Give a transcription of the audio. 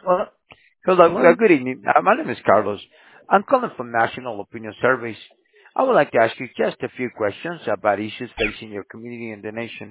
Well, hello, Hello. good evening. My name is Carlos. I'm calling from National Opinion Surveys. I would like to ask you just a few questions about issues facing your community and the nation.